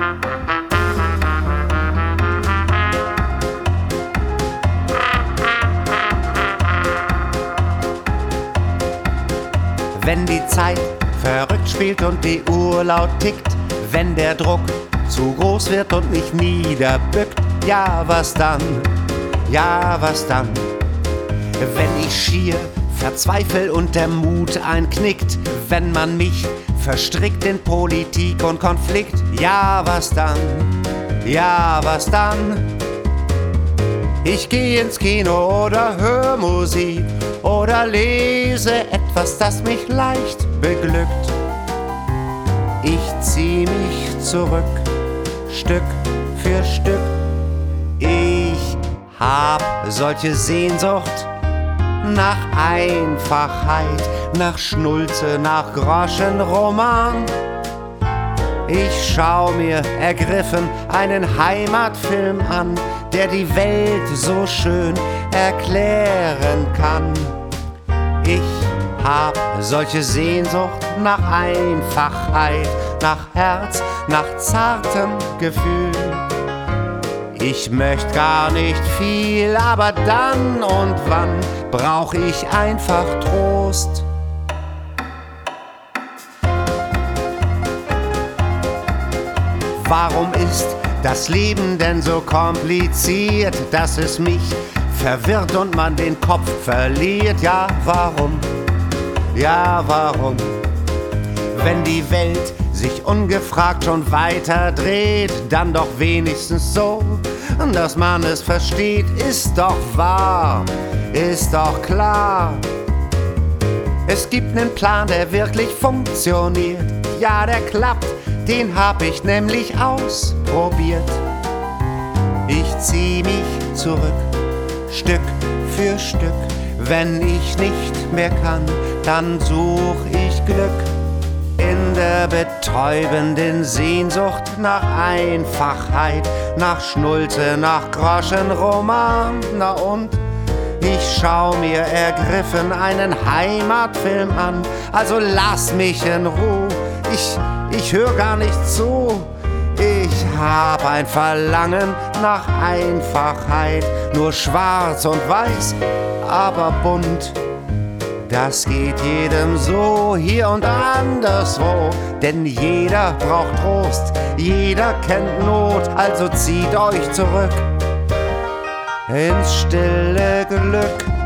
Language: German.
Wenn die Zeit verrückt spielt und die Uhr laut tickt, wenn der Druck zu groß wird und mich niederbückt, ja was dann, ja was dann? Wenn ich schier verzweifle und der Mut einknickt, wenn man mich verstrickt in Politik und Konflikt, ja was dann, ja was dann? Ich geh ins Kino oder hör Musik oder lese etwas, das mich leicht beglückt. Ich zieh mich zurück, Stück für Stück. Ich hab solche Sehnsucht nach Einfachheit, nach Schnulze, nach Groschenroman. Ich schau mir ergriffen einen Heimatfilm an, der die Welt so schön erklären kann. Ich hab solche Sehnsucht nach Einfachheit, nach Herz, nach zartem Gefühl. Ich möcht gar nicht viel, aber dann und wann brauch ich einfach Trost. Warum ist das Leben denn so kompliziert, dass es mich verwirrt und man den Kopf verliert? Ja, warum? Ja, warum? Wenn die Welt sich ungefragt schon weiter dreht, dann doch wenigstens so, dass man es versteht, ist doch wahr, ist doch klar. Es gibt nen Plan, der wirklich funktioniert, ja, der klappt, den hab ich nämlich ausprobiert. Ich zieh mich zurück, Stück für Stück. Wenn ich nicht mehr kann, dann such ich Glück in der betäubenden Sehnsucht nach Einfachheit, nach Schnulze, nach Groschenroman. Na und? Ich schau mir ergriffen einen Heimatfilm an, also lass mich in Ruhe, ich hör gar nicht zu. Ich hab ein Verlangen nach Einfachheit, nur schwarz und weiß, aber bunt. Das geht jedem so, hier und anderswo, denn jeder braucht Trost, jeder kennt Not, also zieht euch zurück ins stille Glück.